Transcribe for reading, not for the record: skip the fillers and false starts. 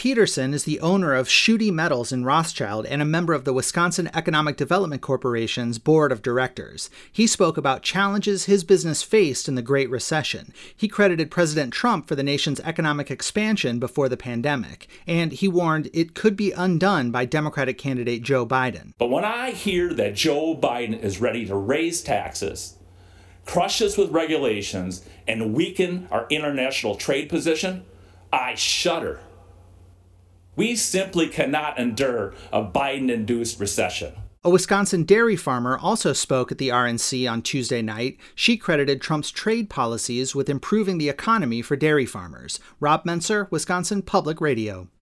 Peterson is the owner of Schutte Metals in Rothschild and a member of the Wisconsin Economic Development Corporation's board of directors. He spoke about challenges his business faced in the Great Recession. He credited President Trump for the nation's economic expansion before the pandemic, and he warned it could be undone by Democratic candidate Joe Biden. But when I hear that Joe Biden is ready to raise taxes, crush us with regulations, and weaken our international trade position, I shudder. We simply cannot endure a Biden-induced recession. A Wisconsin dairy farmer also spoke at the RNC on Tuesday night. She credited Trump's trade policies with improving the economy for dairy farmers. Rob Menser, Wisconsin Public Radio.